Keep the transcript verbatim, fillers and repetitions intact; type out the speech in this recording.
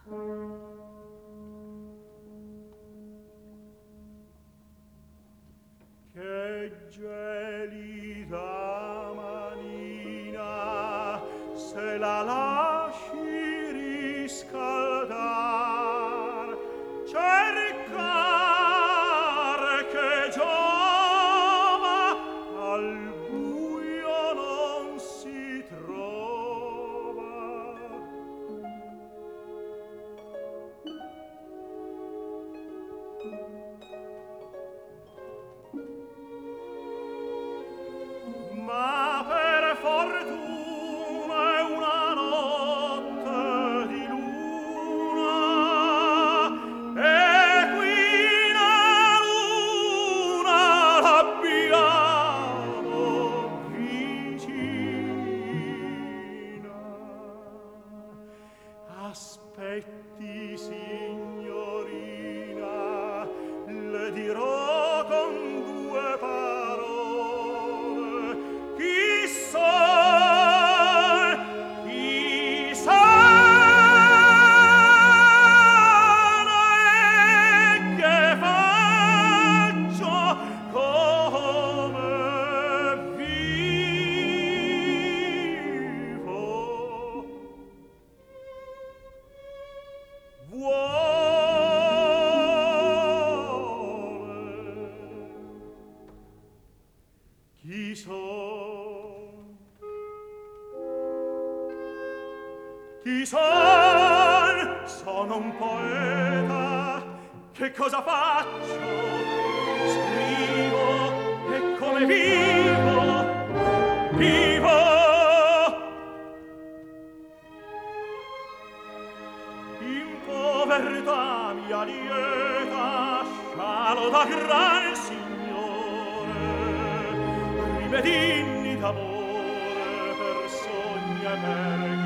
Che gelida manina, se la lasci riscaldar, cercar che giova al buio non si trova. Ma per fortuna è una notte di luna, e qui la luna l'abbiamo vicina. Aspetti, signorina, le dirò con due parole. Chissà, chissà che faccio come vivo. Vuole. Chi son? Chi son? Sono un poeta. Che cosa faccio? Scrivo. E come vivo? Vivo. In povertà mia lieta, scialo da gran signore, rimedini d'amore per sogni e per